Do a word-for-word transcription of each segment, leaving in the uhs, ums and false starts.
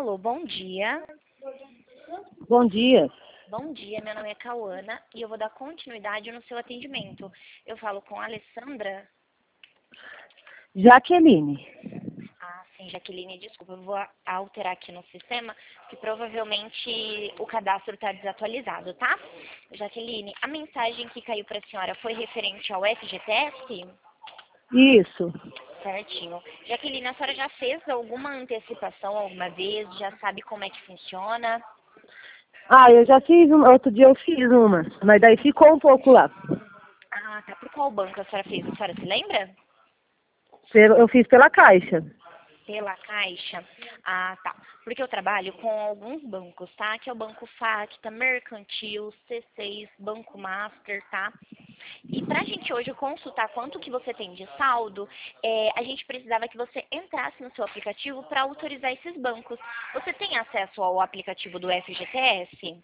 Alô, bom dia. Bom dia. Bom dia, meu nome é Cauana e eu vou dar continuidade no seu atendimento. Eu falo com a Alessandra. Jaqueline. Ah, sim, Jaqueline, desculpa, eu vou alterar aqui no sistema, que provavelmente o cadastro está desatualizado, tá? Jaqueline, a mensagem que caiu para a senhora foi referente ao F G T S? Isso. Certinho. Jaqueline, a senhora já fez alguma antecipação alguma vez? Já sabe como é que funciona? Ah, eu já fiz uma, outro dia eu fiz uma, mas daí ficou um pouco lá. Ah, tá. Por qual banco a senhora fez? A senhora se lembra? Pelo- Eu fiz pela Caixa. Pela Caixa? Ah, tá. Porque eu trabalho com alguns bancos, tá? Que é o Banco Facta, Mercantil, C seis, Banco Master, tá? E pra gente hoje consultar quanto que você tem de saldo, é, a gente precisava que você entrasse no seu aplicativo para autorizar esses bancos. Você tem acesso ao aplicativo do F G T S?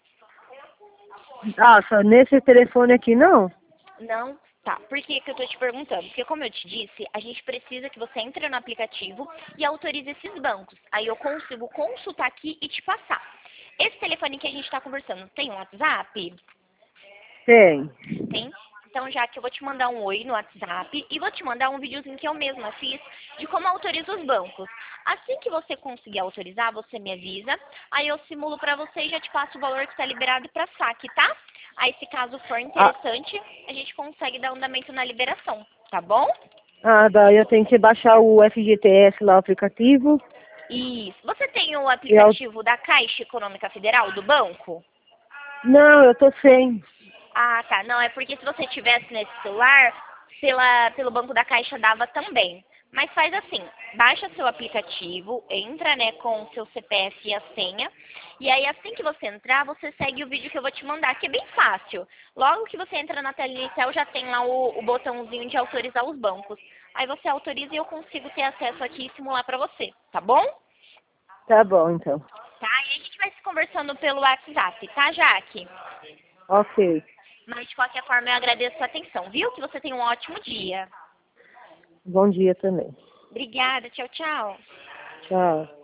Ah, só nesse telefone aqui não? Não? Tá. Por que que eu tô te perguntando? Porque como eu te disse, a gente precisa que você entre no aplicativo e autorize esses bancos. Aí eu consigo consultar aqui e te passar. Esse telefone que a gente está conversando tem um WhatsApp? Tem. Tem? Então já que eu vou te mandar um oi no WhatsApp e vou te mandar um videozinho que eu mesma fiz de como autoriza os bancos. Assim que você conseguir autorizar, você me avisa, aí eu simulo pra você e já te passo o valor que está liberado para saque, tá? Aí se caso for Ah, interessante, a gente consegue dar andamento na liberação, tá bom? ah, daí eu tenho que baixar o F G T S lá, o aplicativo. Isso. Você tem o E eu... aplicativo da Caixa Econômica Federal, do banco? Não, eu tô sem. Ah, tá. Não, é porque se você tivesse nesse celular, pela, pelo Banco da Caixa dava também. Mas faz assim, baixa seu aplicativo, entra, né, com o seu C P F e a senha, e aí assim que você entrar, você segue o vídeo que eu vou te mandar, que é bem fácil. Logo que você entra na tela inicial, já tem lá o, o botãozinho de autorizar os bancos. Aí você autoriza e eu consigo ter acesso aqui e simular pra você, tá bom? Tá bom, então. Tá? E a gente vai se conversando pelo WhatsApp, tá, Jaque? Ok. Mas de qualquer forma eu agradeço a sua atenção, viu? Que você tenha um ótimo dia. Bom dia também. Obrigada, tchau, tchau. Tchau.